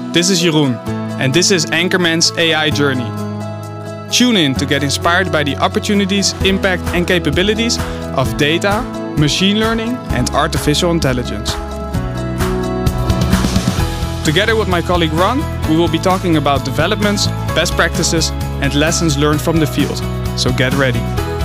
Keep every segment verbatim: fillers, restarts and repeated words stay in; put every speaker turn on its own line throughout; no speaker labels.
this is Jeroen, and this is Anchorman's A I Journey. Tune in to get inspired by the opportunities, impact and capabilities of data, machine learning and artificial intelligence. Together with my colleague Ron, we will be talking about developments, best practices and lessons learned from the field. So get ready.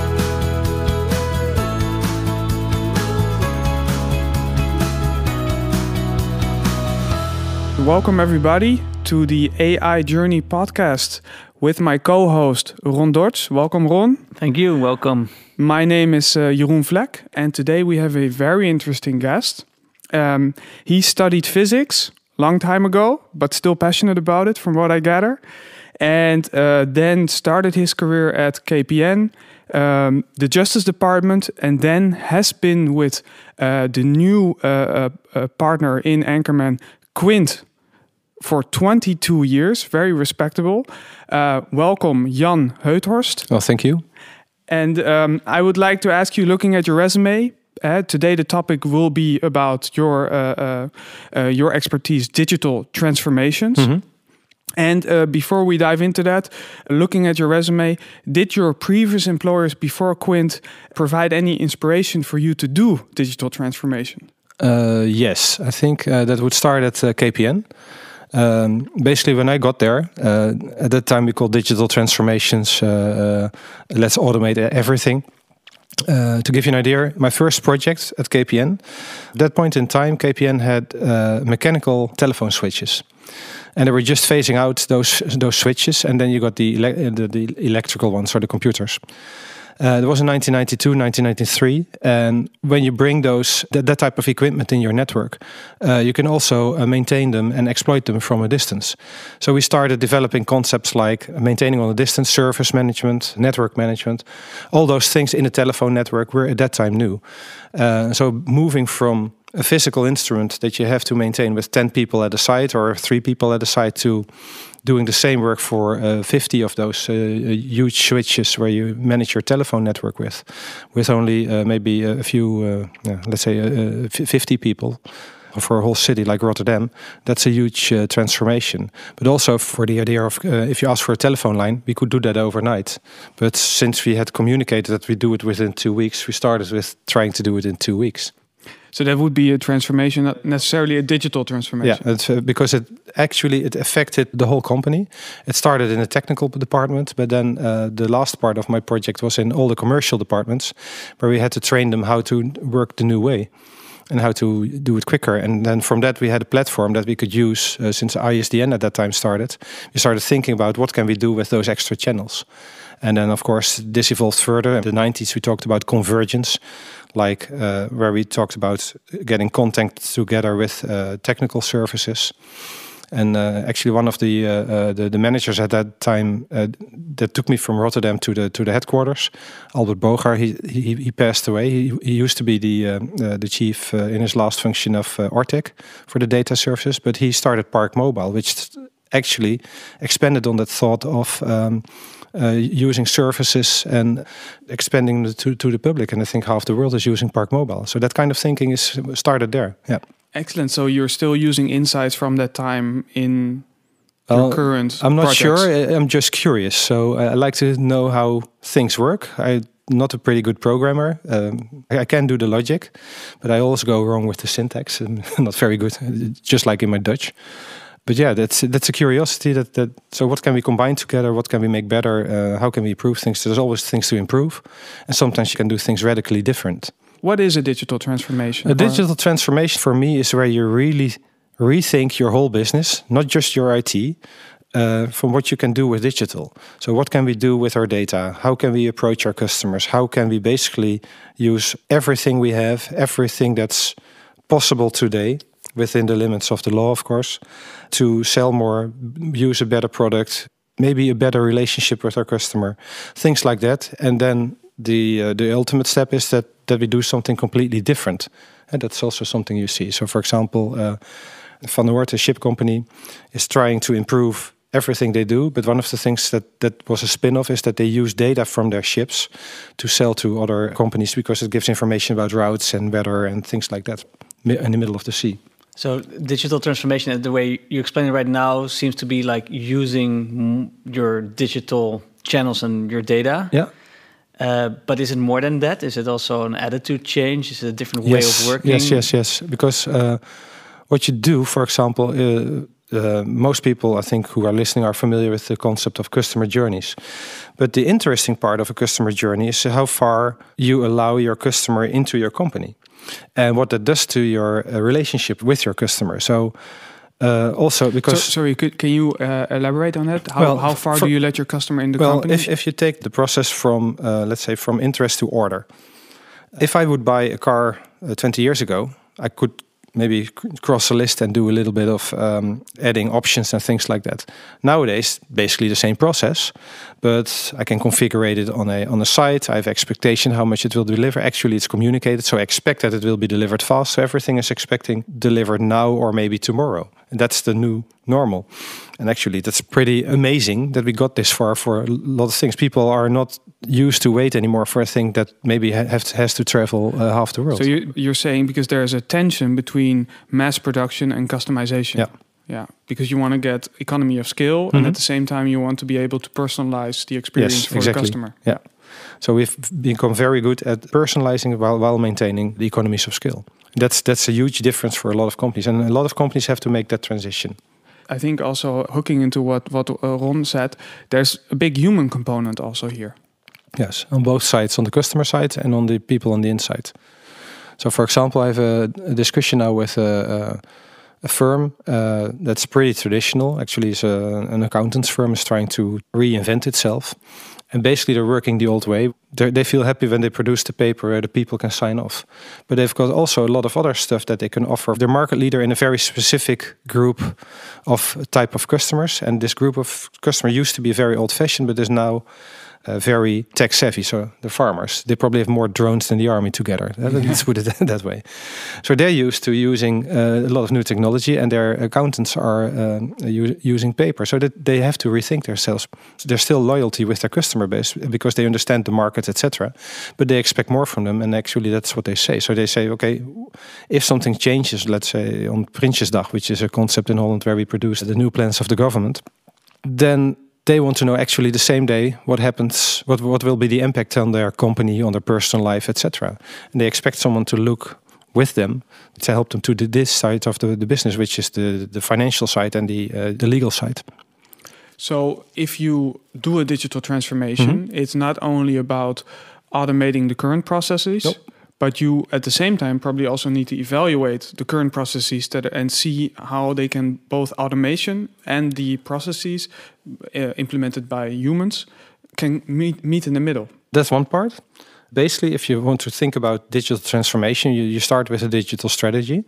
Welcome everybody to the A I Journey podcast with my co-host Ron Dortz. Welcome Ron.
Thank you, welcome.
My name is uh, Jeroen Vlek and today we have a very interesting guest. Um, he studied physics long time ago, but still passionate about it from what I gather. And uh, then started his career at K P N, um, the Justice Department, and then has been with uh, the new uh, uh, uh, partner in Anchorman, Quint, for twenty-two years, very respectable. Uh, welcome, Jan Heuthorst.
Well, thank you.
And um, I would like to ask you, looking at your resume, uh, today the topic will be about your uh, uh, uh, your expertise, digital transformations. Mm-hmm. And uh, before we dive into that, looking at your resume, did your previous employers before Quint provide any inspiration for you to do digital transformation?
Uh, yes, I think uh, that would start at uh, K P N. Um, basically, when I got there, uh, at that time we called digital transformations, uh, uh, let's automate everything. Uh, to give you an idea, my first project at K P N, at that point in time, K P N had uh, mechanical telephone switches. And they were just phasing out those those switches, and then you got the, ele the, the electrical ones, or the computers. Uh, that was in nineteen ninety-two, nineteen ninety-three, and when you bring those that, that type of equipment in your network, uh, you can also uh, maintain them and exploit them from a distance. So we started developing concepts like maintaining on a distance, service management, network management, all those things in a telephone network were at that time new. Uh, so moving from a physical instrument that you have to maintain with ten people at a site or three people at a site to doing the same work for uh, fifty of those uh, huge switches where you manage your telephone network with, with only uh, maybe a few, uh, yeah, let's say uh, fifty people for a whole city like Rotterdam. That's a huge uh, transformation. But also for the idea of, uh, if you ask for a telephone line, we could do that overnight. But since we had communicated that we do it within two weeks, we started with trying to do it in two weeks.
So that would be a transformation, not necessarily a digital transformation.
Yeah, it's, uh, because it actually it affected the whole company. It started in the technical department, but then uh, the last part of my project was in all the commercial departments, where we had to train them how to work the new way and how to do it quicker. And then from that we had a platform that we could use uh, since I S D N at that time started. We started thinking about what can we do with those extra channels. And then, of course, this evolved further. In the nineties, we talked about convergence, like uh, where we talked about getting content together with uh, technical services. And uh, actually, one of the, uh, uh, the the managers at that time uh, that took me from Rotterdam to the to the headquarters, Albert Bogar, he he, he passed away. He, he used to be the uh, uh, the chief uh, in his last function of uh, Ortec for the data services, but he started Park Mobile, which actually expanded on that thought of Um, Uh, using services and expanding the, to, to the public. And I think half the world is using Park Mobile. So that kind of thinking is started there. Yeah.
Excellent. So you're still using insights from that time in
well,
your current
I'm not
projects.
sure. I'm just curious. So I like to know how things work. I'm not a pretty good programmer. Um, I can do the logic, but I always go wrong with the syntax. I'm not very good, just like in my Dutch. But yeah, that's that's a curiosity. That that so what can we combine together? What can we make better? Uh, how can we improve things? There's always things to improve, and sometimes you can do things radically different.
What is a digital transformation?
A digital transformation for me is where you really rethink your whole business, not just your I T, uh, from what you can do with digital. So what can we do with our data? How can we approach our customers? How can we basically use everything we have, everything that's possible today, within the limits of the law, of course, to sell more, use a better product, maybe a better relationship with our customer, things like that. And then the uh, the ultimate step is that that we do something completely different. And that's also something you see. So, for example, uh, Van Oort, a ship company, is trying to improve everything they do. But one of the things that, that was a spin-off is that they use data from their ships to sell to other companies because it gives information about routes and weather and things like that in the middle of the sea.
So digital transformation, the way you explain it right now, seems to be like using your digital channels and your data.
Yeah.
Uh, but is it more than that? Is it also an attitude change? Is it a different way
yes,
of working?
Yes, yes, yes. Because uh, what you do, for example, uh, uh, most people, I think, who are listening are familiar with the concept of customer journeys. But the interesting part of a customer journey is how far you allow your customer into your company and what that does to your uh, relationship with your customer. So uh, also because...
So, sorry, could, can you uh, elaborate on that? How,
well,
how far
for,
do you let your customer in the
well,
company?
Well, if, if you take the process from, uh, let's say, from interest to order. If I would buy a car uh, twenty years ago, I could maybe cross a list and do a little bit of um, adding options and things like that. Nowadays, basically the same process, but I can configure it on a on a site. I have expectation how much it will deliver. Actually, it's communicated, so I expect that it will be delivered fast. So everything is expecting delivered now or maybe tomorrow. And that's the new normal. And actually, that's pretty amazing that we got this far for a lot of things. People are not used to wait anymore for a thing that maybe ha have to, has to travel uh, half the world.
So you, you're saying because there's a tension between mass production and customization.
Yeah.
Yeah, because you want to get economy of scale, mm-hmm. and at the same time you want to be able to personalize the experience
yes,
for
exactly.
the customer.
Yeah. So we've become very good at personalizing while while maintaining the economies of scale. That's that's a huge difference for a lot of companies, and a lot of companies have to make that transition.
I think also hooking into what what uh, Ron said, there's a big human component also here.
Yes, on both sides, on the customer side and on the people on the inside. So, for example, I have a, a discussion now with a, a, a firm uh, that's pretty traditional. Actually, it's a, an accountant's firm is trying to reinvent itself. And basically, they're working the old way. They're, they feel happy when they produce the paper where the people can sign off. But they've got also a lot of other stuff that they can offer. They're market leader in a very specific group of type of customers. And this group of customers used to be very old-fashioned, but is now uh, very tech-savvy. So the farmers, they probably have more drones than the army together. Yeah. Let's put it that way. So they're used to using uh, a lot of new technology, and their accountants are um, using paper. So that they have to rethink themselves. There's still loyalty with their customer base because they understand the market, et cetera. But they expect more from them, and actually that's what they say. So they say, okay, if something changes, let's say on Prinsjesdag, which is a concept in Holland where we produce the new plans of the government, then they want to know actually the same day what happens, what what will be the impact on their company, on their personal life, et cetera. And they expect someone to look with them to help them to the, this side of the, the business, which is the, the financial side and the uh, the legal side.
So if you do a digital transformation, mm-hmm. it's not only about automating the current processes, nope. but you at the same time probably also need to evaluate the current processes that and see how they can both automation and the processes uh, implemented by humans can meet, meet in the middle.
That's one part. Basically, if you want to think about digital transformation, you, you start with a digital strategy.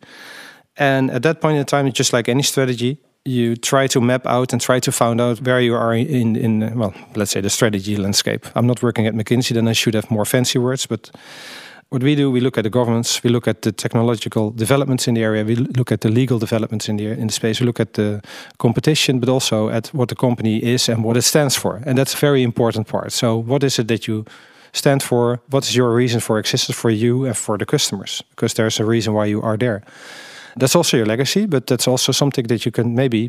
And at that point in time, just like any strategy, you try to map out and try to find out where you are in, in well, let's say the strategy landscape. I'm not working at McKinsey, then I should have more fancy words, but what we do, we look at the governments, we look at the technological developments in the area, we look at the legal developments in the in the space, we look at the competition, but also at what the company is and what it stands for. And that's a very important part. So what is it that you stand for? What is your reason for existence for you and for the customers? Because there's a reason why you are there. That's also your legacy, but that's also something that you can maybe,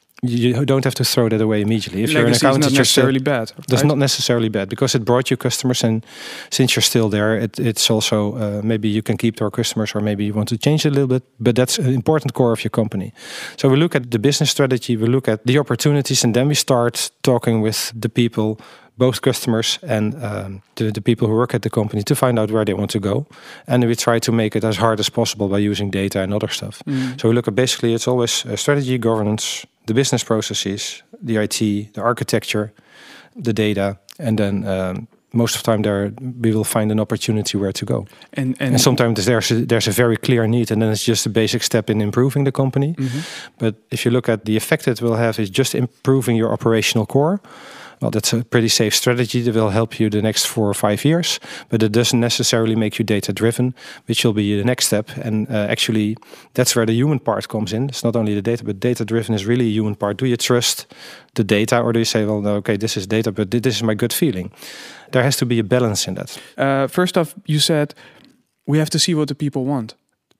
you don't have to throw that away immediately. If
legacy
you're an accountant,
is not necessarily bad.
Right? That's not necessarily bad because it brought you customers, and since you're still there, it, it's also uh, maybe you can keep your customers, or maybe you want to change it a little bit. But that's an important core of your company. So we look at the business strategy, we look at the opportunities, and then we start talking with the people, both customers and um, the, the people who work at the company, to find out where they want to go. And we try to make it as hard as possible by using data and other stuff. Mm. So we look at basically, it's always uh, strategy, governance, the business processes, the I T, the architecture, the data, and then um, most of the time there we will find an opportunity where to go. And, and, and sometimes there's a, there's a very clear need, and then it's just a basic step in improving the company. Mm-hmm. But if you look at the effect it will have is just improving your operational core. Well, that's a pretty safe strategy that will help you the next four or five years, but it doesn't necessarily make you data-driven, which will be the next step. And uh, actually, that's where the human part comes in. It's not only the data, but data-driven is really a human part. Do you trust the data, or do you say, well, no, okay, this is data, but this is my gut feeling? There has to be a balance in that.
Uh, first off, you said we have to see what the people want.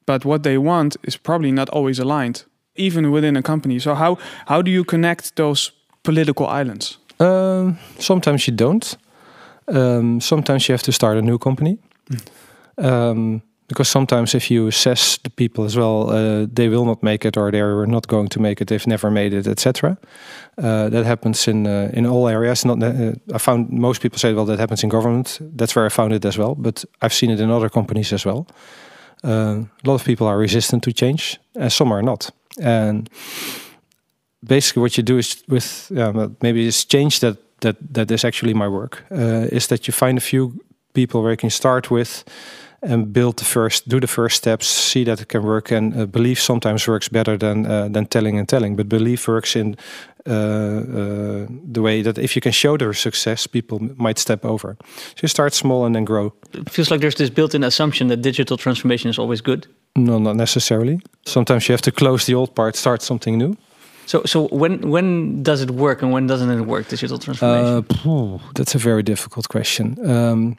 but what they want is probably not always aligned, even within a company. So how how do you connect those political islands?
Um, sometimes you don't. Um, sometimes you have to start a new company. Mm. Um, because sometimes if you assess the people as well, uh, they will not make it, or they're not going to make it, they've never made it, et cetera. Uh, that happens in uh, in all areas. Not uh, I found most people say, well, that happens in government. That's where I found it as well. But I've seen it in other companies as well. Uh, a lot of people are resistant to change, and some are not. And basically, what you do is with uh, maybe it's change that that that is actually my work. Uh, is that you find a few people where you can start with. And build the first, do the first steps, see that it can work, and uh, belief sometimes works better than uh, than telling and telling. But belief works in uh, uh, the way that if you can show their success, people might step over. So you start small and then grow.
It feels like there's this built-in assumption that digital transformation is always good.
No, not necessarily. Sometimes you have to close the old part, start something new.
So, so when when does it work and when doesn't it work? Digital transformation.
Uh, that's a very difficult question. Um,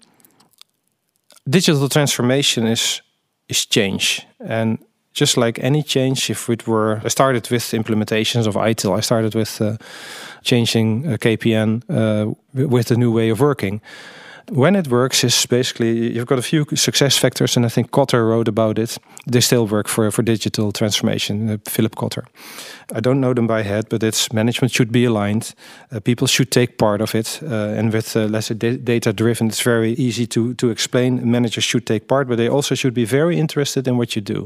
Digital transformation is is change, and just like any change, if it were, I started with implementations of I T I L. I started with uh, changing uh, K P N uh, with the new way of working. When it works, is basically you've got a few success factors, and I think Kotter wrote about it. They still work for for digital transformation. Uh, Philip Kotter. I don't know them by head, but it's management should be aligned. Uh, people should take part of it, uh, and with uh, let's say da- data driven, it's very easy to to explain. Managers should take part, but they also should be very interested in what you do.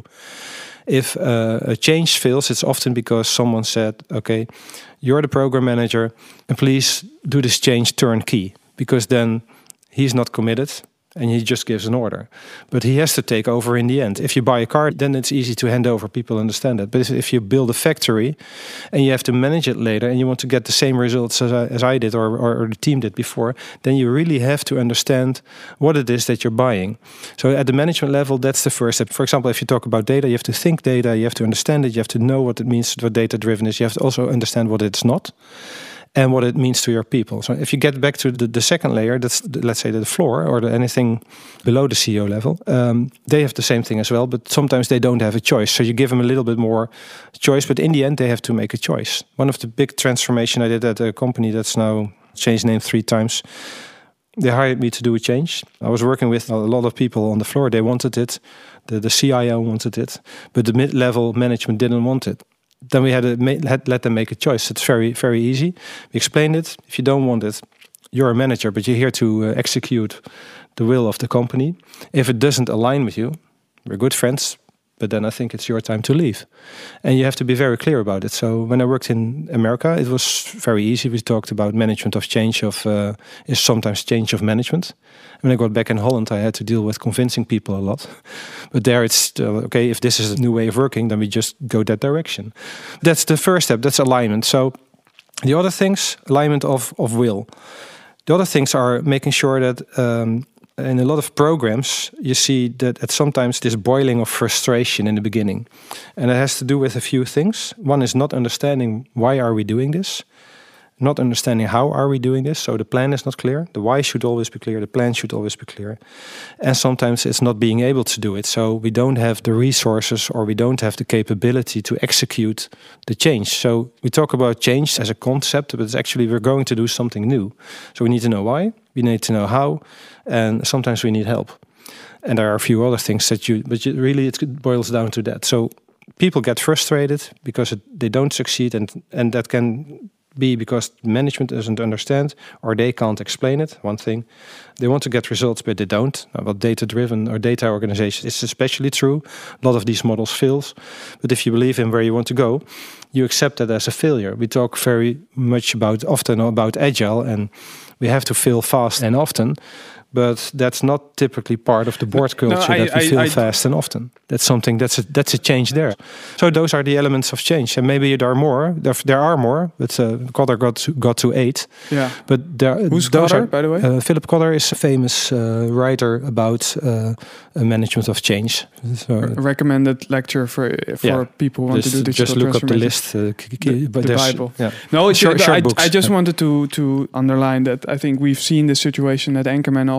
If uh, a change fails, it's often because someone said, "Okay, you're the program manager, and please do this change turnkey," because then he's not committed and he just gives an order. But he has to take over in the end. If you buy a car, then it's easy to hand over. People understand that. But if you build a factory and you have to manage it later and you want to get the same results as I, as I did or, or, or the team did before, then you really have to understand what it is that you're buying. So at the management level, that's the first step. For example, if you talk about data, you have to think data, you have to understand it, you have to know what it means, what data-driven is. You have to also understand what it's not. And what it means to your people. So if you get back to the, the second layer, that's the, let's say the floor or the, anything below the C E O level, um, they have the same thing as well, but sometimes they don't have a choice. So you give them a little bit more choice, but in the end they have to make a choice. One of the big transformation I did at a company that's now changed name three times, they hired me to do a change. I was working with a lot of people on the floor. They wanted it. The, the C I O wanted it, but the mid-level management didn't want it. Then we had to had, let them make a choice. It's very, very easy. We explained it. If you don't want it, you're a manager, but you're here to uh, execute the will of the company. If it doesn't align with you, we're good friends, but then I think it's your time to leave. And you have to be very clear about it. So when I worked in America, it was very easy. We talked about management of change of uh, is sometimes change of management. When I got back in Holland, I had to deal with convincing people a lot. But there it's, uh, okay, if this is a new way of working, then we just go that direction. That's the first step, that's alignment. So the other things, alignment of, of will. The other things are making sure that um, in a lot of programs, you see that at sometimes this boiling of frustration in the beginning. And it has to do with a few things. One is not understanding why are we doing this. Not understanding how are we doing this. So the plan is not clear. The why should always be clear. The plan should always be clear. And sometimes it's not being able to do it. So we don't have the resources or we don't have the capability to execute the change. So we talk about change as a concept, but it's actually we're going to do something new. So we need to know why. We need to know how. And sometimes we need help. And there are a few other things that you, but you, really it boils down to that. So people get frustrated because it, they don't succeed, and, and that can be because management doesn't understand or they can't explain it, one thing. They want to get results, but they don't. About data-driven or data organizations, it's especially true. A lot of these models fails. But if you believe in where you want to go, you accept that as a failure. We talk very much about, often about agile, and we have to fail fast and often. But that's not typically part of the board culture, no, I, that we I, fail I, fast and often. That's something, that's a, that's a change there. So those are the elements of change. And maybe there are more, there, there are more, but uh, Kotter got to, got to eight.
Yeah.
But there,
Who's
those
Kotter,
are,
by the way?
Uh, Philip Kotter is a famous uh, writer about uh, management of change. So,
Re- recommended lecture for for
yeah.
people who want
just,
to do digital
Just look up the
transformation.
list. Uh,
the,
but
the Bible.
Yeah.
No, it's
short,
I,
short
I,
books.
I just
yeah.
wanted to, to underline that I think we've seen this situation at Anchorman also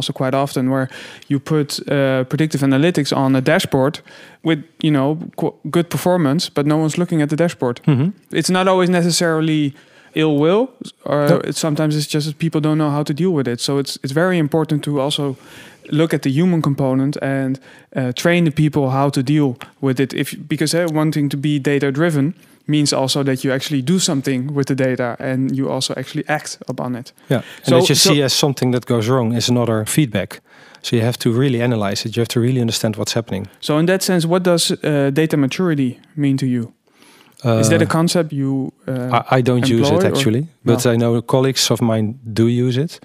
also quite often, where you put uh, predictive analytics on a dashboard with, you know, qu- good performance, but no one's looking at the dashboard.
Mm-hmm.
It's not always necessarily ill will, or
No.
it's, sometimes it's just that people don't know how to deal with it. So it's it's very important to also look at the human component and uh, train the people how to deal with it. If because uh, wanting to be data driven means also that you actually do something with the data and you also actually act upon it.
Yeah, and
So-
that you
so-
see as something that goes wrong is another feedback. So you have to really analyze it. You have to really understand what's happening.
So in that sense, what does uh, data maturity mean to you?
Uh,
Is that a concept you? Uh,
I, I don't use
employ
it
or-
actually, but
No.
I know colleagues of mine do use it.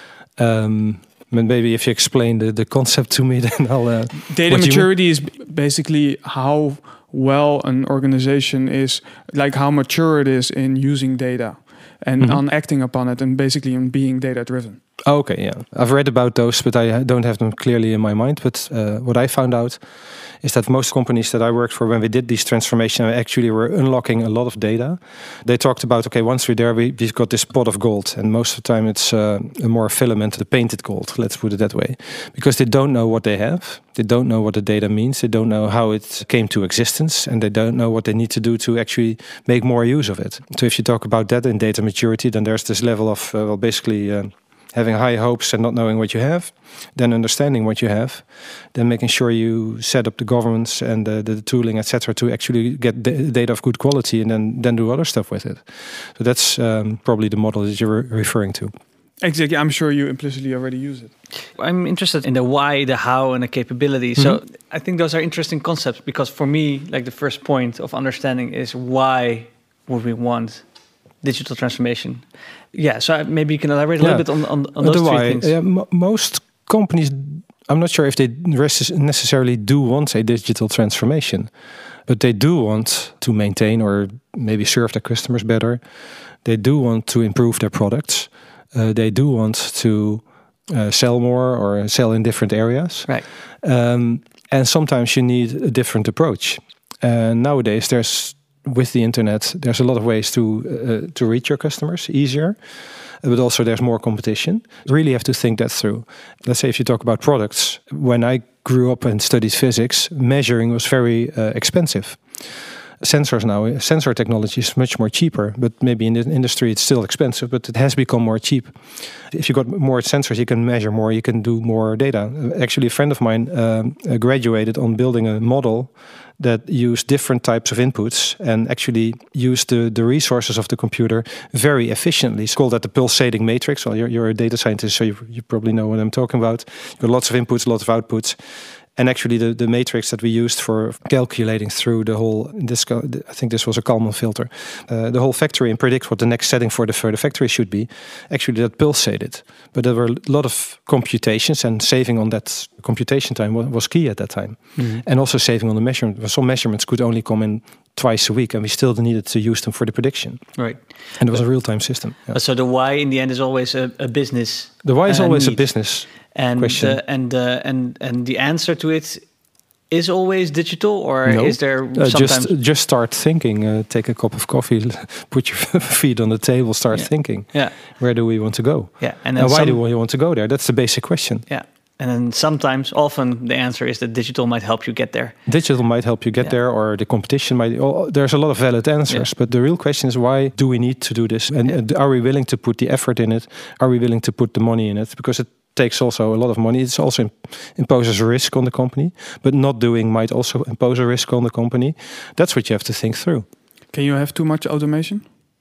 Um, but maybe if you explain the, the concept to me, then I'll. Uh,
Data
what do you mean?
maturity is b- basically how well an organization is, like how mature it is in using data and
Mhm.
on acting upon it, and basically on being data driven.
Oh, okay, yeah. I've read about those, but I don't have them clearly in my mind. But uh, what I found out is that most companies that I worked for, when we did these transformation, actually were unlocking a lot of data. They talked about, okay, once we're there, we, we've got this pot of gold. And most of the time it's uh, a more filament, the painted gold, let's put it that way. Because they don't know what they have. They don't know what the data means. They don't know how it came to existence. And they don't know what they need to do to actually make more use of it. So if you talk about that in data maturity, then there's this level of, uh, well, basically... Uh, having high hopes and not knowing what you have, then understanding what you have, then making sure you set up the governance and the, the tooling, et cetera, to actually get the data of good quality and then, then do other stuff with it. So that's um, probably the model that you're referring to.
Exactly. I'm sure you implicitly already use it.
I'm interested in the why, the how, and the capability. So I think those are interesting concepts because for me, like the first point of understanding is why would we want digital transformation? Yeah, so maybe you can elaborate a
Yeah.
little bit on, on, on
Uh,
those
the
three
why,
things.
yeah, mo- most companies, I'm not sure if they res- necessarily do want a digital transformation, but they do want to maintain or maybe serve their customers better. They do want to improve their products. Uh, they do want to uh, sell more or sell in different areas.
Right.
Um, and sometimes you need a different approach. And nowadays, there's with the internet, there's a lot of ways to uh, to reach your customers easier, but also there's more competition. You really have to think that through. Let's say if you talk about products, when I grew up and studied physics, measuring was very uh, expensive. Sensors now, sensor technology is much more cheaper, but maybe in the industry it's still expensive, but it has become more cheap. If you got more sensors, you can measure more, you can do more data. Actually, a friend of mine um, graduated on building a model that used different types of inputs and actually used the, the resources of the computer very efficiently. It's called that the pulsating matrix. Well, you're, you're a data scientist, so you, you probably know what I'm talking about. You've got lots of inputs, lots of outputs. And actually the, the matrix that we used for calculating through the whole, this, I think this was a Kalman filter, uh, the whole factory and predict what the next setting for the, for the factory should be, actually that pulsated. But there were a lot of computations and saving on that computation time was, was key at that time. Mm-hmm. And also saving on the measurement. Some measurements could only come in twice a week and we still needed to use them for the prediction.
Right.
And it was a real-time system. Yeah.
So the why in the end is always a, a business.
The why is
uh,
always
need.
a business
and
question.
Uh, and uh, and and the answer to it is always digital, or
no.
is there
uh,
sometimes
just just start thinking? Uh, take a cup of coffee, put your feet on the table, start
yeah.
thinking.
Yeah.
Where do we want to go?
Yeah.
And,
then
and why
some,
do we want to go there? That's the basic question.
Yeah. And then sometimes, often, the answer is that digital might help you get there.
Digital might help you get
yeah.
there, or the competition might. Oh, there's a lot of valid answers,
yeah.
but the real question is why do we need to do this? And yeah. are we willing to put the effort in it? Are we willing to put the money in it? Because it takes also a lot of money. It also imposes a risk on the company, but not doing might also impose a risk on the company. That's what you have to think through.
Can you have too much automation?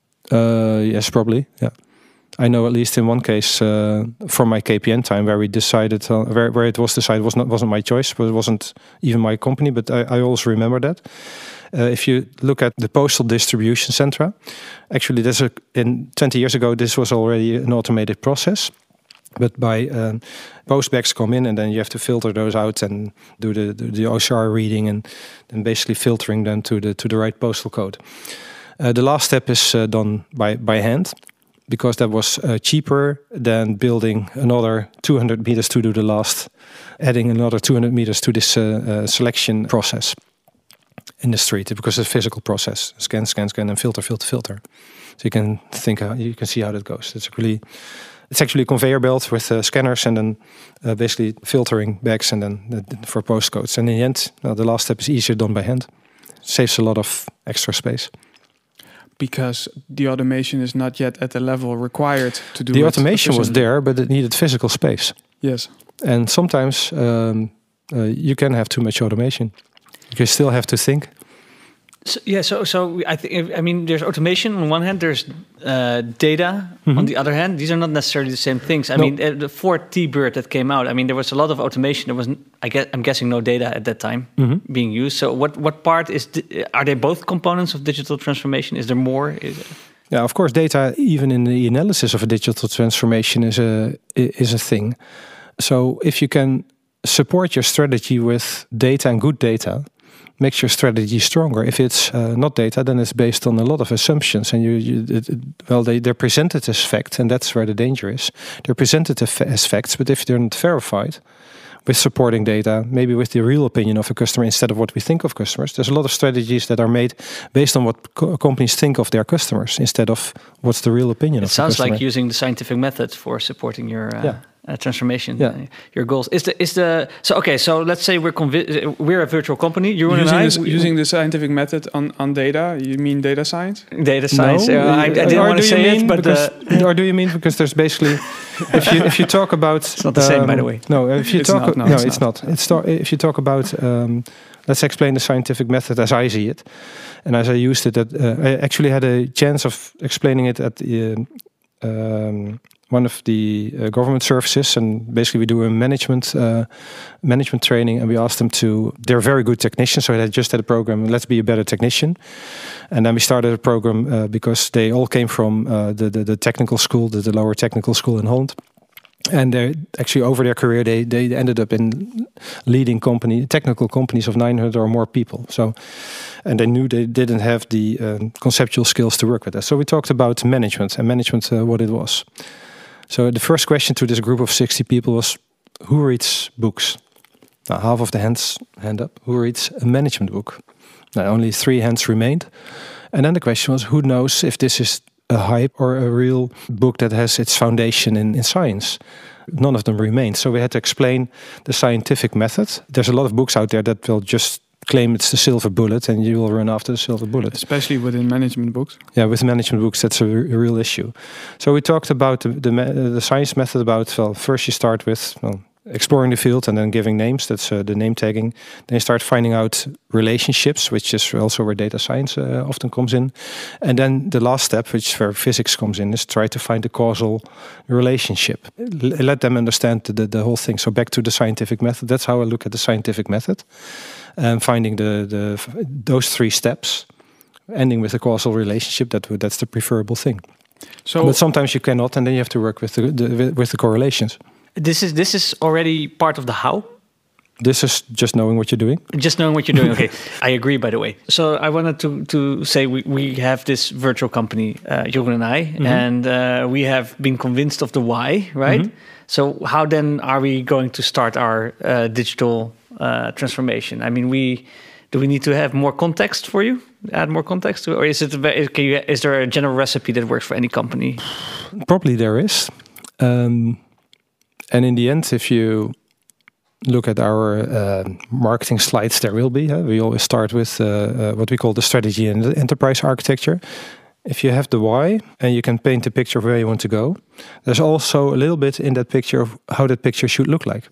Uh, yes, probably. Yeah. I know at least in one case uh, from my K P N time where we decided uh, where where it was decided was not wasn't my choice, but it wasn't even my company. But I, I also remember that. Uh, if you look at the postal distribution centra, actually, there's a in twenty years ago this was already an automated process. But by um, post bags come in and then you have to filter those out and do the the, the O C R reading and then basically filtering them to the to the right postal code. Uh, the last step is uh, done by by hand, because that was uh, cheaper than building another two hundred meters to do the last, adding another two hundred meters to this uh, uh, selection process in the street, because it's a physical process. Scan, scan, scan, and filter, filter, filter. So you can think, how, you can see how that goes. It's really it's actually a conveyor belt with uh, scanners and then uh, basically filtering bags and then uh, for postcodes. And in the end, well, the last step is easier done by hand. Saves a lot of extra space.
Because the automation is not yet at the level required to do
the
it
automation was there, but it needed physical space.
Yes.
And sometimes um, uh, you can have too much automation. You still have to think.
So, yeah, so so I think I mean there's automation on one hand, there's uh, data mm-hmm. on the other hand. These are not necessarily the same things. I no. mean, uh, the Ford T-Bird that came out. I mean, there was a lot of automation. There was, I guess, I'm guessing, no data at that time mm-hmm. being used. So, what what part is? The, are they both components of digital transformation? Is there more? Is it...
Yeah, of course, data, even in the analysis of a digital transformation, is a is a thing. So, if you can support your strategy with data and good data, makes your strategy stronger. If it's uh, not data, then it's based on a lot of assumptions, and you, you it, it, well, they they're presented as fact, and that's where the danger is. They're presented as facts, but if they're not verified with supporting data, maybe with the real opinion of a customer instead of what we think of customers, there's a lot of strategies that are made based on what co companies think of their customers instead of what's the real opinion
it
of the customer.
It sounds like using the scientific method for supporting your. Uh,
yeah.
Uh, transformation,
yeah.
uh, your goals. Is the is the so okay? So let's say we're convi- we're a virtual company. Jeroen
using,
and I,
this,
we,
using the scientific method on, on data. You mean data science?
Data science.
No,
uh, I, I didn't want to say it, but
because,
uh,
or do you mean because there's basically if you if you talk about
it's not the um, same, by the way.
No, if you
it's
talk
not, no,
no,
it's,
it's
not.
not. It's tar- if you talk about um, let's explain the scientific method as I see it, and as I used it. At, uh, I actually had a chance of explaining it at the. Uh, um, one of the uh, government services, and basically we do a management uh, management training, and we asked them to, they're very good technicians, so they just had a program, let's be a better technician. And then we started a program uh, because they all came from uh, the, the the technical school, the, the lower technical school in Holland. And they actually over their career, they they ended up in leading company, technical companies of nine hundred or more people. So, and they knew they didn't have the um, conceptual skills to work with that. So we talked about management and management, uh, what it was. So the first question to this group of sixty people was, who reads books? Now, half of the hands hand up. Who reads a management book? Now, only three hands remained. And then the question was, who knows if this is a hype or a real book that has its foundation in, in science? None of them remained. So we had to explain the scientific method. There's a lot of books out there that will just claim it's the silver bullet, and you will run after the silver bullet.
Especially within management books.
Yeah, with management books, that's a, re- a real issue. So we talked about the the, uh, the science method. About well, first you start with well, exploring the field and then giving names. That's uh, the name tagging. Then you start finding out relationships, which is also where data science uh, often comes in. And then the last step, which is where physics comes in, is try to find the causal relationship. L- let them understand the, the, the whole thing. So back to the scientific method. That's how I look at the scientific method. And finding the, the those three steps, ending with a causal relationship, that that's the preferable thing. So, but sometimes you cannot, and then you have to work with the, the with the correlations.
This is this is already part of the how.
This is just knowing what you're doing.
Just knowing what you're doing. Okay, I agree. By the way, so I wanted to to say we we have this virtual company, uh, Jeroen and I, mm-hmm. and uh, we have been convinced of the why, right? Mm-hmm. So how then are we going to start our uh, digital uh, transformation? I mean, we do we need to have more context for you? Add more context to it, or is it? Can you, is there a general recipe that works for any company?
Probably there is, um, and in the end, if you look at our uh, marketing slides, there will be. Huh? We always start with uh, uh, what we call the strategy and the enterprise architecture. If you have the why and you can paint a picture of where you want to go, there's also a little bit in that picture of how that picture should look like.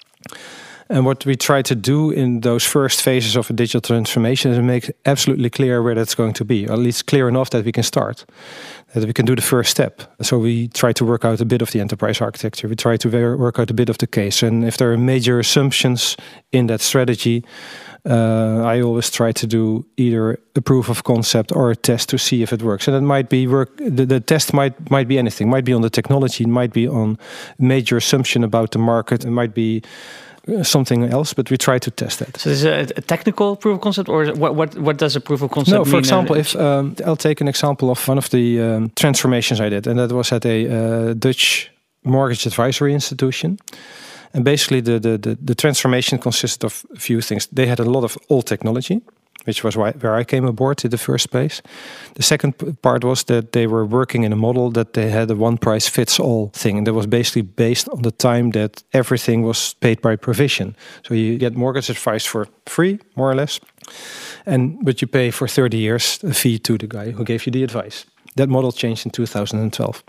And what we try to do in those first phases of a digital transformation is make absolutely clear where that's going to be, or at least clear enough that we can start, that we can do the first step. So we try to work out a bit of the enterprise architecture. We try to work out a bit of the case. And if there are major assumptions in that strategy, uh, I always try to do either a proof of concept or a test to see if it works. And it might be work. The, the test might might be anything. Might be on the technology. It might be on major assumption about the market. It might be something else, but we try to test that.
So is it a technical proof of concept, or what what, what does a proof of concept
no,
mean?
No, for example, if um, I'll take an example of one of the um, transformations I did, and that was at a uh, Dutch mortgage advisory institution. And basically the, the, the, the transformation consisted of a few things. They had a lot of old technology, which was why, where I came aboard in the first place. The second p- part was that they were working in a model that they had a one-price-fits-all thing. And that was basically based on the time that everything was paid by provision. So you get mortgage advice for free, more or less. And but you pay for thirty years a fee to the guy who gave you the advice. That model changed in two thousand twelve.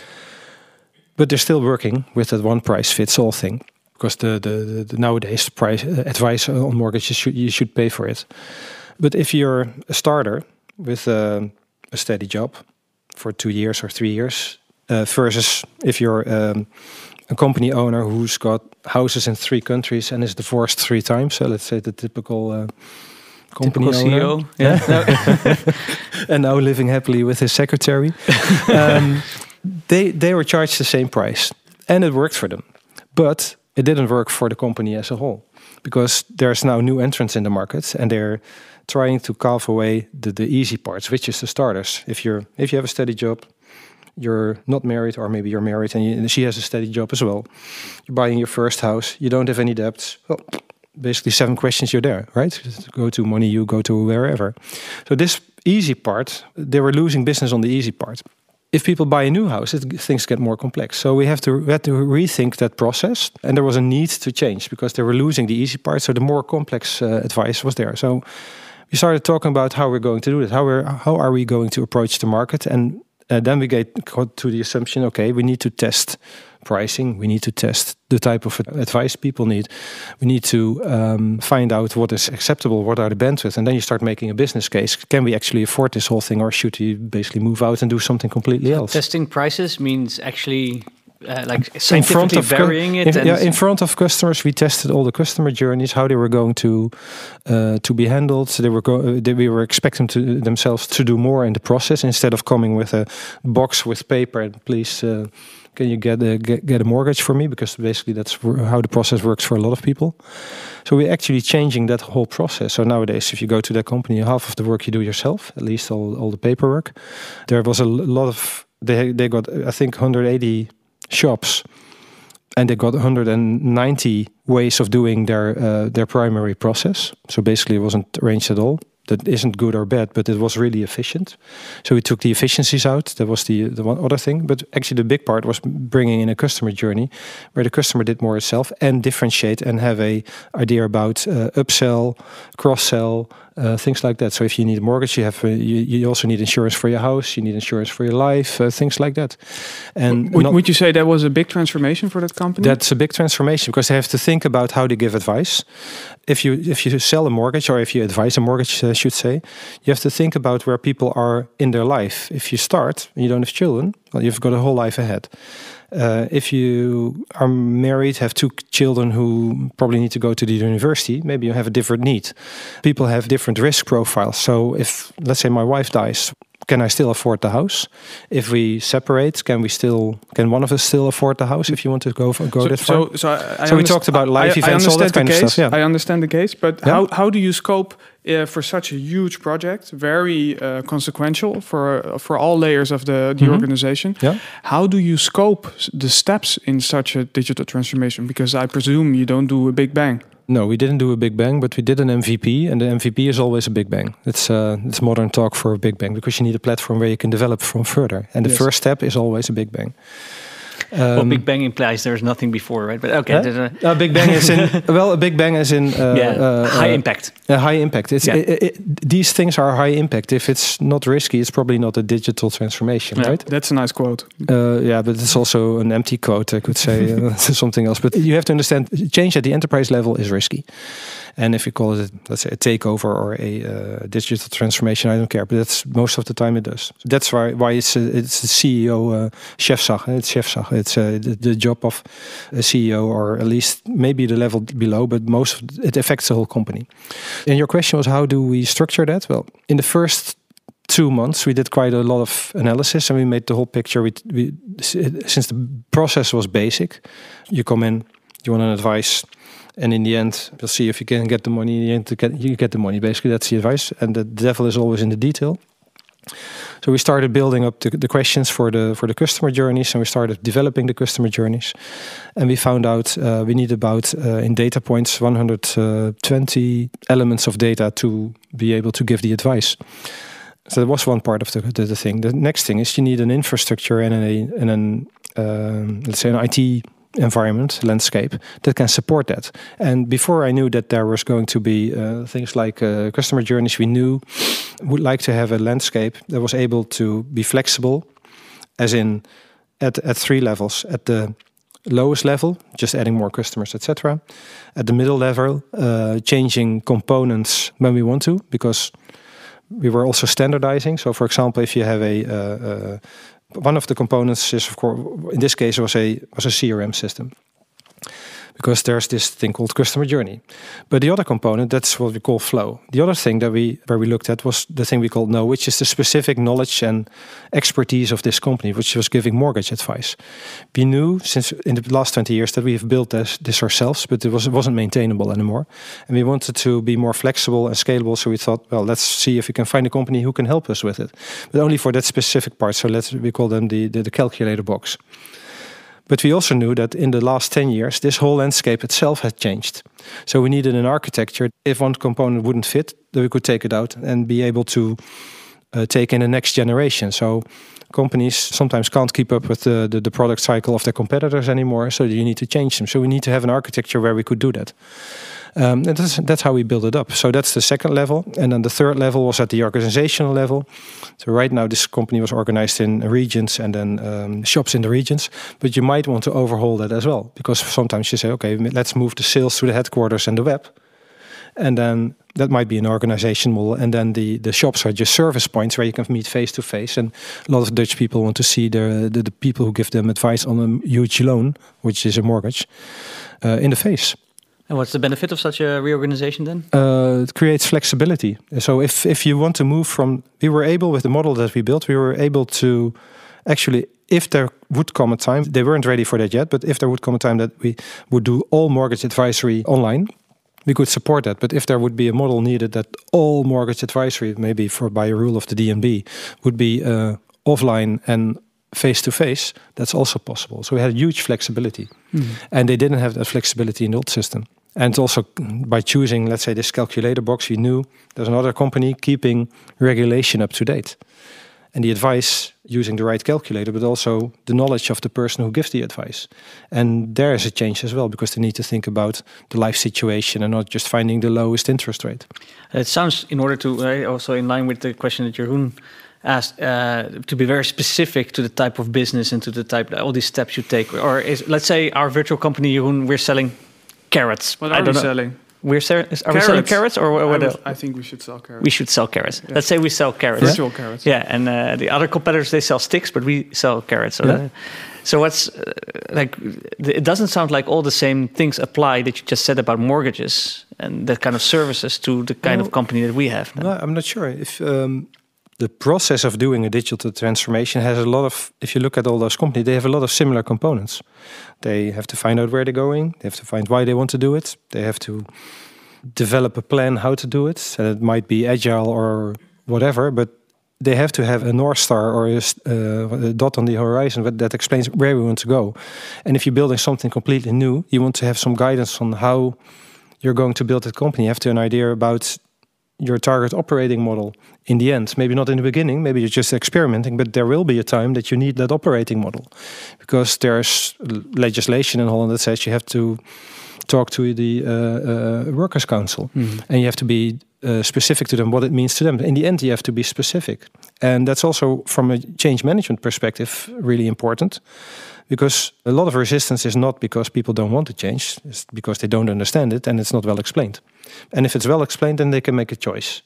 But they're still working with that one-price-fits-all thing. Because the, the, the, the nowadays price uh, advice on mortgages should you should pay for it. But if you're a starter with uh, a steady job for two years or three years, uh, versus if you're um, a company owner who's got houses in three countries and is divorced three times, so let's say the typical uh, company
Typical
owner,
C E O, yeah,
and now living happily with his secretary, um, they they were charged the same price, and it worked for them, but it didn't work for the company as a whole, because there's now new entrants in the market, and they're trying to carve away the, the easy parts, which is the starters. If you're if you have a steady job, you're not married, or maybe you're married and, you, and she has a steady job as well. You're buying your first house. You don't have any debts. Well, basically seven questions, you're there, right? Go to money, you go to wherever. So this easy part, they were losing business on the easy part. If people buy a new house, it, things get more complex. So we have to we had to rethink that process, and there was a need to change because they were losing the easy part. So the more complex uh, advice was there. So we started talking about how we're going to do it. How we're how are we going to approach the market? And uh, then we get got to the assumption: okay, we need to test pricing. We need to test the type of advice people need. We need to um, find out what is acceptable, what are the bandwidth, and then you start making a business case. Can we actually afford this whole thing, or should we basically move out and do something completely else?
Testing prices means actually uh, like scientifically varying it.
In,
and
yeah, in front of customers, we tested all the customer journeys, how they were going to uh, to be handled. So they were go- they, we were expecting to themselves to do more in the process instead of coming with a box with paper and please. Uh, Can you get a get, get a mortgage for me? Because basically that's how the process works for a lot of people. So we're actually changing that whole process. So nowadays, if you go to that company, half of the work you do yourself, at least all, all the paperwork. There was a lot of they they got I think one hundred eighty shops, and they got one hundred ninety ways of doing their uh, their primary process. So basically, it wasn't arranged at all. That isn't good or bad, but it was really efficient. So we took the efficiencies out. That was the the one other thing. But actually, the big part was bringing in a customer journey, where the customer did more itself and differentiate and have a idea about uh, upsell, cross sell, uh, things like that. So if you need a mortgage, you have uh, you, you also need insurance for your house. You need insurance for your life, uh, things like that. And
would,
not,
would you say that was a big transformation for that company?
That's a big transformation because they have to think about how they give advice. If you if you sell a mortgage or if you advise a mortgage, uh, should say, you have to think about where people are in their life. If you start and you don't have children, well, you've got a whole life ahead. Uh, if you are married, have two children who probably need to go to the university, maybe you have a different need. People have different risk profiles. So if, let's say my wife dies, can I still afford the house? If we separate, can we still? Can one of us still afford the house? If you want to go go
so,
that far.
So, so, I, I
so we talked about life
I,
events,
I
all that kind
case,
of stuff. Yeah,
I understand the case, but
yeah.
how how do you scope uh, for such a huge project, very uh, consequential for uh, for all layers of the, the
Mm-hmm.
organization?
Yeah.
How do you scope the steps in such a digital transformation? Because I presume you don't do a big bang.
No, we didn't do a big bang, but we did an M V P, and the M V P is always a big bang. It's uh, it's modern talk for a big bang because you need a platform where you can develop from further. And the
Yes.
first step is always a big bang. Um,
well, Big Bang implies there's nothing before, right? But okay,
huh?
there's a,
a big bang is in well, a big bang is in uh,
yeah,
uh,
high
uh,
impact.
A high impact. It's
Yeah.
it, it, these things are high impact. If it's not risky, it's probably not a digital transformation,
Yeah.
right?
That's a nice quote.
Uh, yeah, but it's also an empty quote. I could say uh, something else. But you have to understand, change at the enterprise level is risky. And if you call it, let's say, a takeover or a uh, digital transformation, I don't care. But that's most of the time it does. That's why why it's a, it's the C E O uh, chefzag. It's chefzag. It's uh, the, the job of a C E O, or at least maybe the level below. But most of it, it affects the whole company. And your question was, how do we structure that? Well, in the first two months, we did quite a lot of analysis, and we made the whole picture. We, we since the process was basic, you come in, you want an advice. And in the end, we'll see if you can get the money. In the end, to get, you get the money. Basically, that's the advice. And the devil is always in the detail. So we started building up the, the questions for the for the customer journeys, and we started developing the customer journeys. And we found out uh, we need about uh, in data points one hundred twenty elements of data to be able to give the advice. So that was one part of the, the, the thing. The next thing is you need an infrastructure and a and an um, let's say an I T environment landscape that can support that. And before I knew that there was going to be uh, things like uh, customer journeys, we knew would like to have a landscape that was able to be flexible, as in at at three levels. At the lowest level, just adding more customers, et cetera. At the middle level, uh, changing components when we want to, because we were also standardizing. So, for example, if you have a uh, uh, one of the components is, of course, in this case, was a was a C R M system, because there's this thing called customer journey. But the other component, that's what we call flow. The other thing that we where we looked at was the thing we called know, which is the specific knowledge and expertise of this company, which was giving mortgage advice. We knew since in the last twenty years that we have built this, this ourselves, but it, was, it wasn't maintainable anymore. And we wanted to be more flexible and scalable, so we thought, well, let's see if we can find a company who can help us with it. But only for that specific part, so let's we call them the, the, the calculator box. But we also knew that in the last ten years, this whole landscape itself had changed. So we needed an architecture. If one component wouldn't fit, then we could take it out and be able to uh, take in the next generation. So companies sometimes can't keep up with the, the, the product cycle of their competitors anymore, so you need to change them. So we need to have an architecture where we could do that. Um, and that's, that's how we build it up. So that's the second level. And then the third level was at the organizational level. So right now this company was organized in regions and then um, shops in the regions. But you might want to overhaul that as well. Because sometimes you say, okay, let's move the sales to the headquarters and the web. And then that might be an organization model. And then the, the shops are just service points where you can meet face to face. And a lot of Dutch people want to see the, the, the people who give them advice on a huge loan, which is a mortgage, uh, in the face.
And what's the benefit of such a reorganization then?
Uh, it creates flexibility. So if, if you want to move from... We were able, with the model that we built, we were able to actually, if there would come a time, they weren't ready for that yet, but if there would come a time that we would do all mortgage advisory online, we could support that. But if there would be a model needed that all mortgage advisory, maybe for by a rule of the D N B, would be uh, offline and face-to-face, that's also possible. So we had huge flexibility. Mm-hmm. And they didn't have that flexibility in the old system. And also by choosing, let's say, this calculator box, we knew there's another company keeping regulation up to date. And the advice using the right calculator, but also the knowledge of the person who gives the advice. And there is a change as well, because they need to think about the life situation and not just finding the lowest interest rate.
It sounds, in order to, uh, also in line with the question that Jeroen asked, uh, to be very specific to the type of business and to the type, all these steps you take. Or is, let's say our virtual company, Jeroen, we're selling carrots.
What are we selling?
We're ser- are carrots. we selling carrots, or what?
I, would, I think we should sell carrots.
We should sell carrots. Yeah. Let's say we sell carrots.
Virtual yeah. carrots.
Yeah, and uh, the other competitors, they sell sticks, but we sell carrots. So, yeah. that, so what's uh, like? It doesn't sound like all the same things apply that you just said about mortgages and that kind of services to the kind well, of company that we have.
No, I'm not sure if. Um, The process of doing a digital transformation has a lot of, if you look at all those companies, they have a lot of similar components. They have to find out where they're going. They have to find why they want to do it. They have to develop a plan how to do it. And it might be agile or whatever, but they have to have a North Star or a, uh, a dot on the horizon that explains where we want to go. And if you're building something completely new, you want to have some guidance on how you're going to build that company. You have to have an idea about your target operating model in the end. Maybe not in the beginning, maybe you're just experimenting, but there will be a time that you need that operating model, because there's legislation in Holland that says you have to talk to the uh, uh, workers' council, mm-hmm. and you have to be uh, specific to them, what it means to them. In the end, you have to be specific. And that's also, from a change management perspective, really important, because a lot of resistance is not because people don't want to change, it's because they don't understand it and it's not well explained. And if it's well explained, then they can make a choice.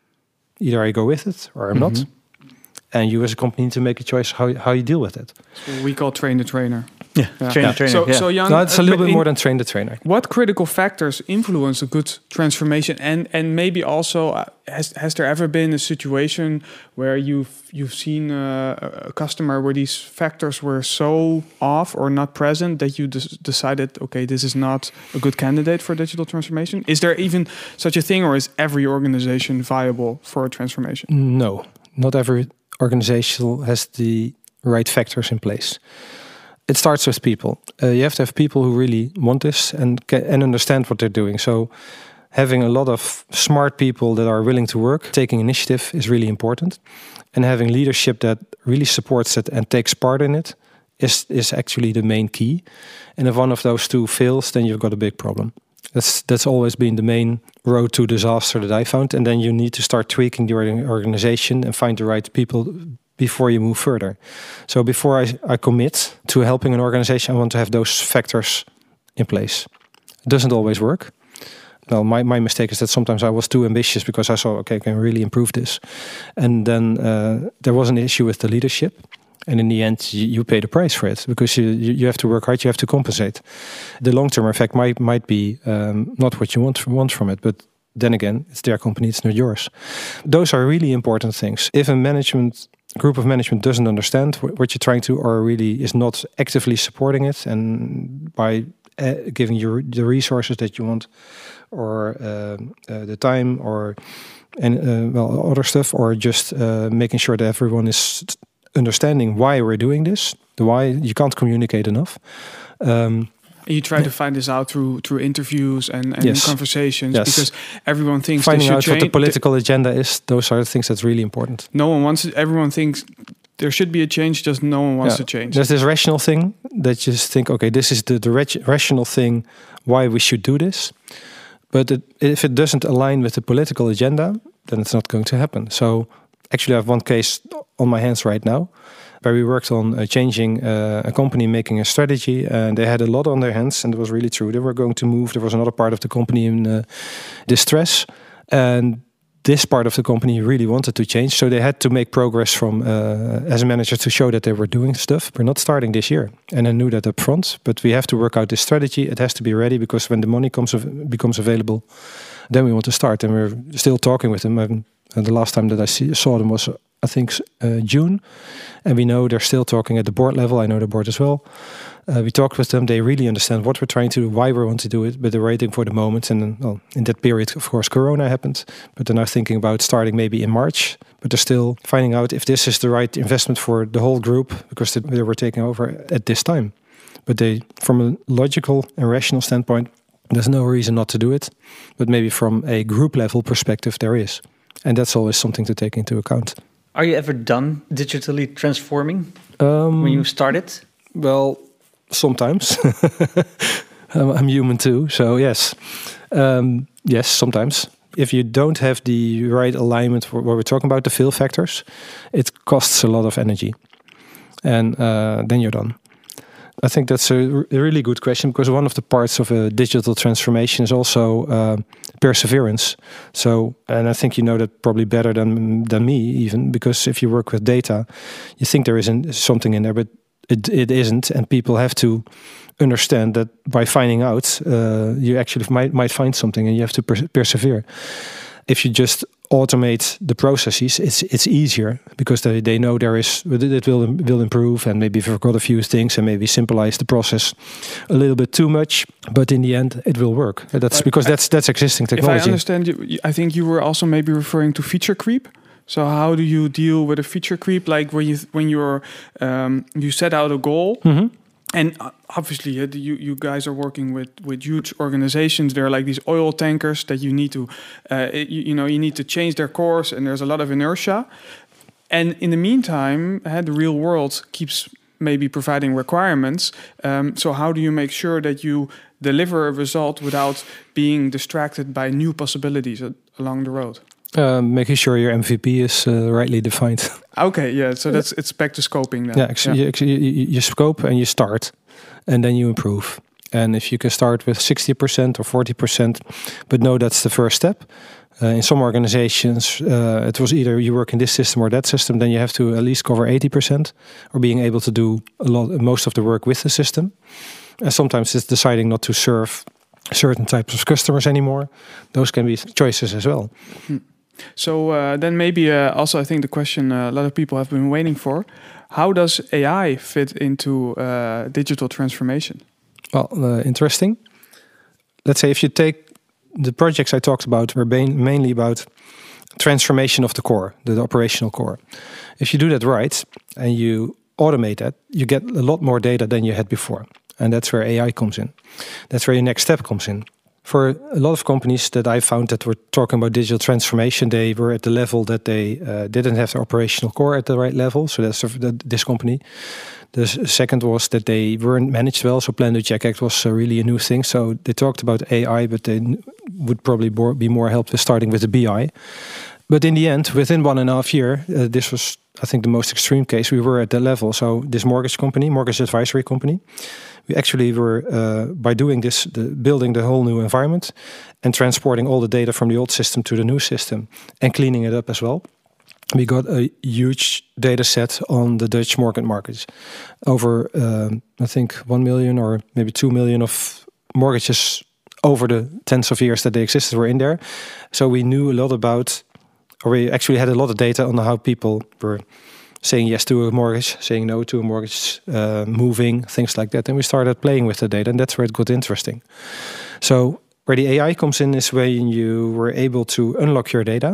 Either I go with it or I'm mm-hmm. not. And you as a company need to make a choice how, how you deal with it.
So we call train the trainer.
Yeah, yeah. train
yeah.
the trainer.
So,
yeah.
so Jan,
no, it's a little
uh,
bit more than train the trainer.
What critical factors influence a good transformation? And and maybe also, uh, has has there ever been a situation where you've you've seen uh, a customer where these factors were so off or not present that you des- decided, okay, this is not a good candidate for digital transformation? Is there even such a thing, or is every organization viable for a transformation?
No. Not every organization has the right factors in place. It starts with people. Uh, you have to have people who really want this and ca- and understand what they're doing. So having a lot of smart people that are willing to work, taking initiative is really important. And having leadership that really supports it and takes part in it is, is actually the main key. And if one of those two fails, then you've got a big problem. That's that's always been the main road to disaster that I found. And then you need to start tweaking the organization and find the right people before you move further. So before I, I commit to helping an organization, I want to have those factors in place. It doesn't always work. Well, my, my mistake is that sometimes I was too ambitious because I saw, okay, I can really improve this. And then uh, there was an issue with the leadership. And in the end, you, you pay the price for it because you, you, you have to work hard, you have to compensate. The long-term effect might might be um, not what you want, want from it, but then again, it's their company, it's not yours. Those are really important things. If a management group of management doesn't understand what you're trying to, or really is not actively supporting it, and by uh, giving you the resources that you want, or uh, uh, the time, or and uh, well other stuff, or just uh, making sure that everyone is understanding why we're doing this, the why you can't communicate enough. Um,
You try to find this out through through interviews and, and
yes.
conversations,
yes.
because everyone thinks
finding out
change.
what the political agenda is. Those are the things that's really important.
No one wants it. Everyone thinks there should be a change, just no one wants
yeah.
to change.
There's this rational thing that you just think, okay, this is the, the rat- rational thing why we should do this. But it, if it doesn't align with the political agenda, then it's not going to happen. So actually, I have one case on my hands right now where we worked on uh, changing uh, a company, making a strategy, and they had a lot on their hands, and it was really true. They were going to move. There was another part of the company in uh, distress, and this part of the company really wanted to change, so they had to make progress from uh, as a manager to show that they were doing stuff. We're not starting this year, and I knew that up front, but we have to work out this strategy. It has to be ready, because when the money comes av- becomes available, then we want to start, and we're still talking with them. And the last time that I see, saw them was, I think, uh, June. And we know they're still talking at the board level. I know the board as well. Uh, we talked with them. They really understand what we're trying to do, why we want to do it, but they're waiting for the moment. And then, well, in that period, of course, Corona happened. But they're now thinking about starting maybe in March. But they're still finding out if this is the right investment for the whole group, because they were taking over at this time. But they, from a logical and rational standpoint, there's no reason not to do it. But maybe from a group level perspective, there is. And that's always something to take into account.
Are you ever done digitally transforming
um,
when you started?
Well, sometimes. I'm, I'm human too, so yes. Um, yes, sometimes. If you don't have the right alignment for what we're talking about, the fail factors, it costs a lot of energy. And uh, then you're done. I think that's a, r- a really good question, because one of the parts of a digital transformation is also uh, perseverance. So, and I think you know that probably better than than me even, because if you work with data, you think there isn't something in there, but it, it isn't. And people have to understand that by finding out, uh, you actually might might find something, and you have to pers- persevere. If you just automate the processes, it's it's easier, because they, they know there is it will will improve, and maybe if you've got a few things, and maybe simplifies the process a little bit too much, but in the end it will work. That's but because I, that's that's existing technology.
If I understand you, I think you were also maybe referring to feature creep. So how do you deal with a feature creep, like when you when you're um, you set out a goal? Mm-hmm. And obviously, uh, you you guys are working with, with huge organizations. They're like these oil tankers that you need to, uh, you, you know, you need to change their course, and there's a lot of inertia. And in the meantime, uh, the real world keeps maybe providing requirements. Um, so how do you make sure that you deliver a result without being distracted by new possibilities uh, along the road?
Uh, making sure your M V P is uh, rightly defined.
Okay, yeah. So that's it's back to scoping then.
Yeah, actually, yeah. You, you, you scope and you start, and then you improve. And if you can start with sixty percent or forty percent, but no, that's the first step. Uh, in some organizations, uh, it was either you work in this system or that system, then you have to at least cover eighty percent, or being able to do a lot, most of the work with the system. And sometimes it's deciding not to serve certain types of customers anymore. Those can be choices as well.
Hmm. So uh, then maybe uh, also I think the question uh, a lot of people have been waiting for, how does A I fit into uh, digital transformation?
Well, uh, interesting. Let's say if you take the projects I talked about were main, mainly about transformation of the core, the, the operational core. If you do that right and you automate that, you get a lot more data than you had before. And that's where A I comes in. That's where your next step comes in. For a lot of companies that I found that were talking about digital transformation, they were at the level that they uh, didn't have their operational core at the right level. So that's the, this company. The second was that they weren't managed well. So Plan, Do, Check, Act was uh, really a new thing. So they talked about A I, but they would probably more, be more helped with starting with the B I. But in the end, within one and a half year, uh, this was, I think, the most extreme case. We were at that level. So this mortgage company, mortgage advisory company, we actually were, uh, by doing this, the, building the whole new environment and transporting all the data from the old system to the new system and cleaning it up as well. We got a huge data set on the Dutch mortgage markets. Over, um, I think, one million or maybe two million of mortgages over the tens of years that they existed were in there. So we knew a lot about, or we actually had a lot of data on how people were saying yes to a mortgage, saying no to a mortgage, uh, moving, things like that. And we started playing with the data, and that's where it got interesting. So where the A I comes in is when you were able to unlock your data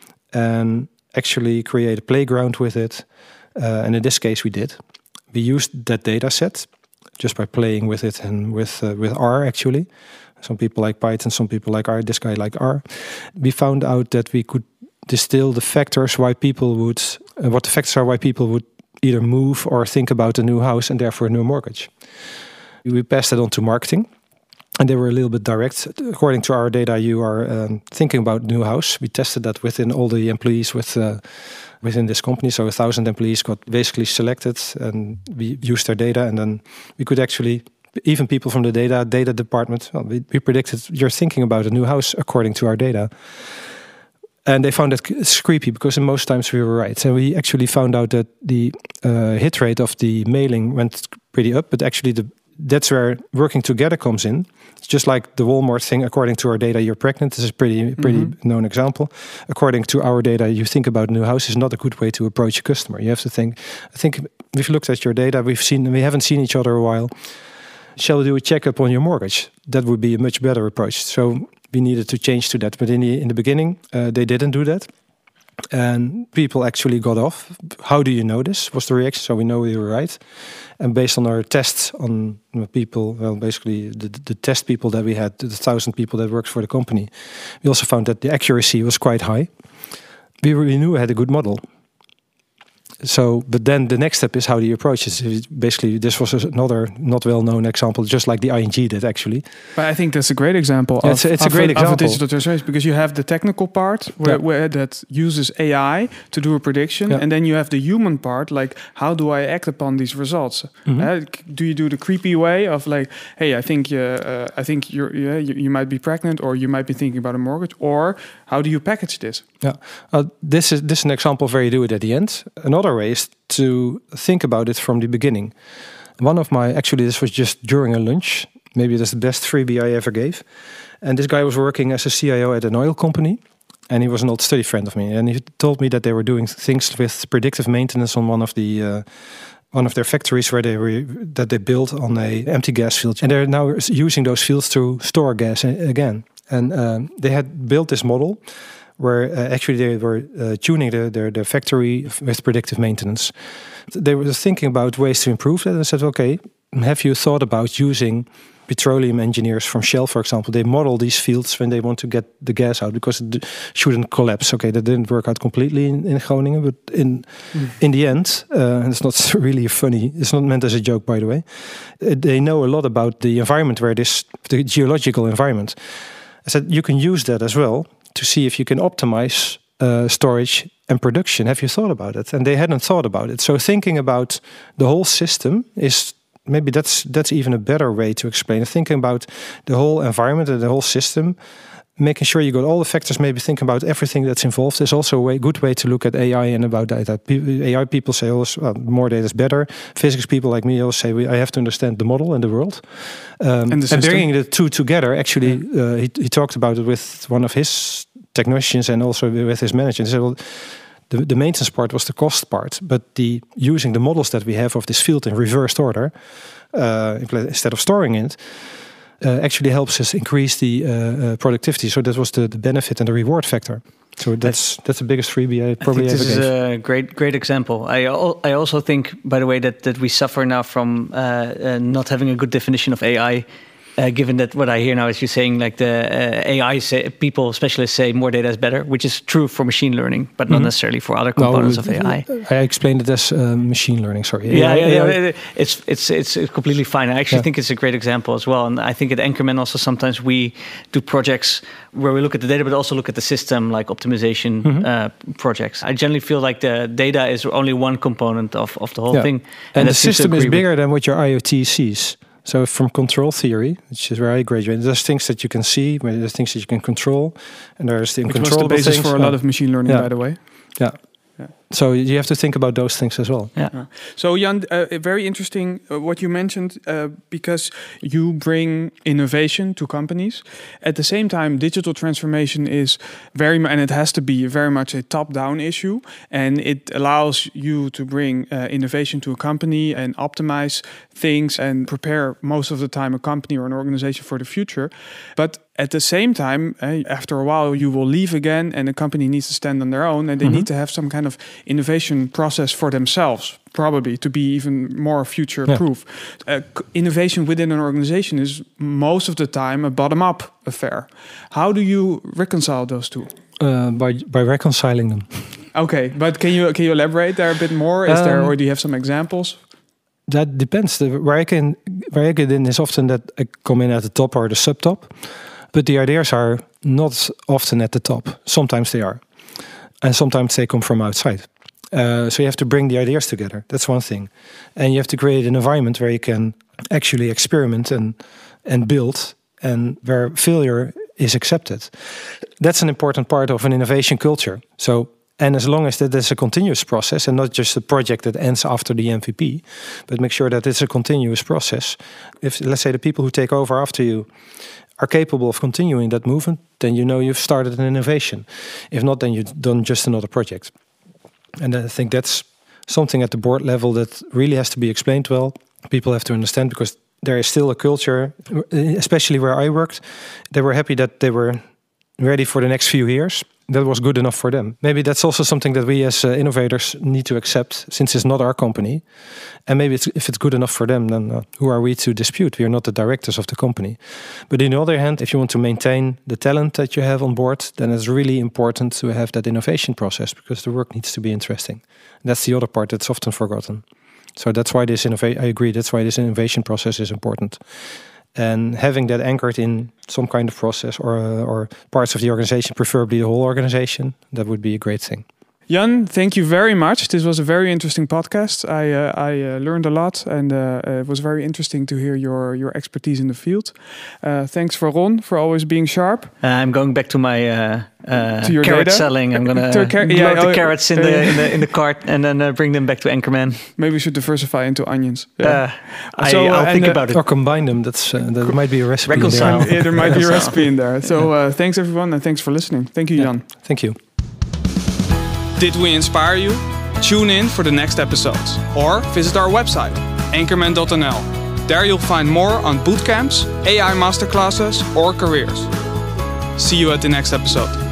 and actually create a playground with it. Uh, and in this case, we did. We used that data set just by playing with it and with uh, with R, actually. Some people like Python, some people like R, this guy like R. We found out that we could distill the factors why people would, uh, what the factors are why people would either move or think about a new house and therefore a new mortgage. We passed it on to marketing, and they were a little bit direct. According to our data, you are um, thinking about a new house. We tested that within all the employees with uh, within this company. So a thousand employees got basically selected, and we used their data, and then we could actually, even people from the data data department, well, we, we predicted you're thinking about a new house according to our data. And they found it creepy because in most times we were right. And we actually found out that the uh, hit rate of the mailing went pretty up, but actually the, that's where working together comes in. It's just like the Walmart thing. According to our data, you're pregnant. This is a pretty, pretty mm-hmm. known example. According to our data, you think about a new house is not a good way to approach a customer. You have to think, I think we've looked at your data, we've seen, we haven't seen each other a while. Shall we do a checkup on your mortgage? That would be a much better approach. So we needed to change to that. But in the in the beginning, uh, they didn't do that. And people actually got off. How do you know this? Was the reaction. So we know we were right. And based on our tests on people, well, basically the, the test people that we had, the thousand people that worked for the company, we also found that the accuracy was quite high. We, we knew we had a good model. So, but then the next step is how do you approach it? Basically, this was another not well-known example, just like the I N G did actually.
But I think that's a great example.
Yeah,
of,
it's a, it's
of
a great
a,
example
of a digital transformation, because you have the technical part where,
yeah.
where that uses A I to do a prediction, yeah. and then you have the human part, like how do I act upon these results? Mm-hmm. Uh, do you do the creepy way of like, hey, I think uh, uh, I think you're yeah, you, you might be pregnant, or you might be thinking about a mortgage, or how do you package this?
Yeah, uh, this is this is an example of where you do it at the end. Another way is to think about it from the beginning. One of my, actually this was just during a lunch, maybe that's the best freebie I ever gave. And this guy was working as a C I O at an oil company, and he was an old study friend of me. And he told me that they were doing things with predictive maintenance on one of the uh, one of their factories where they were that they built on a empty gas field, and they're now using those fields to store gas again. And um, they had built this model where uh, actually they were uh, tuning the, their, their factory with predictive maintenance. They were thinking about ways to improve that, and I said, okay, have you thought about using petroleum engineers from Shell, for example? They model these fields when they want to get the gas out because it shouldn't collapse. Okay, that didn't work out completely in, in Groningen, but in mm. in the end, uh, and it's not really funny, it's not meant as a joke, by the way, uh, they know a lot about the environment where this, the geological environment. I said, you can use that as well to see if you can optimize uh, storage and production. Have you thought about it? And they hadn't thought about it. So thinking about the whole system is, maybe that's that's even a better way to explain it. Thinking about the whole environment and the whole system, making sure you got all the factors, maybe think about everything that's involved is also a way, good way to look at A I and about data. A I people say, oh, well, more data is better. Physics people like me always say, we, I have to understand the model and the world. Um, and, the and bringing the two together, actually, yeah. uh, he, he talked about it with one of his technicians and also with his manager. He said, well, the, the maintenance part was the cost part, but the using the models that we have of this field in reversed order, uh, instead of storing it, uh, actually helps us increase the uh, uh, productivity. So that was the, the benefit and the reward factor. So that's that's the biggest freebie I probably
I think
ever
this
gave.
is a great great example. I al- I also think, by the way, that that we suffer now from uh, uh, not having a good definition of A I. Uh, given that what I hear now is you saying like the uh, A I say, people, specialists say more data is better, which is true for machine learning, but not
Mm-hmm.
necessarily for other components
no,
of A I.
I explained it as uh, machine learning. Sorry.
Yeah,
A I,
yeah,
A I.
yeah. It's it's it's it's completely fine. I actually
Yeah.
think it's a great example as well. And I think at Anchorman also sometimes we do projects where we look at the data, but also look at the system, like optimization
Mm-hmm.
uh, projects. I generally feel like the data is only one component of, of the whole
Yeah.
thing,
And,
that
the
seems to
system is
agree with-
bigger than what your IoT sees. So from control theory, which is where I graduated, there's things that you can see, where there's things that you can control, and there's the
Which was the
uncontrollable
basis
things.
for a
Yeah.
lot of machine learning,
Yeah.
by the way.
Yeah.
Yeah.
So you have to think about those things as well.
Yeah.
So Jan, uh, very interesting uh, what you mentioned, uh, because you bring innovation to companies. At the same time, digital transformation is very, mu- and it has to be very much a top-down issue, and it allows you to bring uh, innovation to a company and optimize things and prepare most of the time a company or an organization for the future. But at the same time, uh, after a while, you will leave again, and the company needs to stand on their own, and they
Mhm.
need to have some kind of innovation process for themselves, probably to be even more future-proof. Uh, c- innovation within an organization is most of the time a bottom-up affair. How do you reconcile those two?
Uh, by by reconciling them.
Okay, but can you can you elaborate there a bit more? Is there,
Um,
or do you have some examples?
That depends. The, where I can where I get in is often that I come in at the top or the subtop, but the ideas are not often at the top. Sometimes they are, and sometimes they come from outside. Uh, so you have to bring the ideas together. That's one thing, and you have to create an environment where you can actually experiment and and build, and where failure is accepted. That's an important part of an innovation culture. So. And as long as that is a continuous process and not just a project that ends after the M V P, but make sure that it's a continuous process. If, let's say, the people who take over after you are capable of continuing that movement, then you know you've started an innovation. If not, then you've done just another project. And I think that's something at the board level that really has to be explained well. People have to understand, because there is still a culture, especially where I worked. They were happy that they were ready for the next few years. That was good enough for them. Maybe that's also something that we as uh, innovators need to accept, since it's not our company. And maybe it's, if it's good enough for them, then uh, who are we to dispute? We are not the directors of the company. But on the other hand, if you want to maintain the talent that you have on board, then it's really important to have that innovation process, because the work needs to be interesting. And that's the other part that's often forgotten. So that's why this innovation, I agree, that's why this innovation process is important. And having that anchored in some kind of process, or uh, or parts of the organization, preferably the whole organization, that would be a great thing.
Jan, thank you very much. This was a very interesting podcast. I uh, I uh, learned a lot, and uh, uh, it was very interesting to hear your your expertise in the field. Uh, thanks for Ron for always being sharp.
Uh, I'm going back to my uh, uh,
To your
carrot
data?
selling. I'm gonna
To car-
load
yeah,
the
oh,
carrots in
uh,
the in the in the cart and then uh, bring them back to Anchorman.
Maybe we should diversify into onions.
Uh, I,
So, uh,
I'll
and,
think
uh,
about it.
Or combine them. That's uh, that might be a recipe. in there.
Reconcile.
Yeah, there might be a
So-
recipe in there. So uh, thanks everyone, and thanks for listening. Thank you,
Yeah.
Jan.
Thank you.
Did we inspire you? Tune in for the next episodes, or visit our website, anchorman dot n l. There you'll find more on bootcamps, A I masterclasses, or careers. See you at the next episode.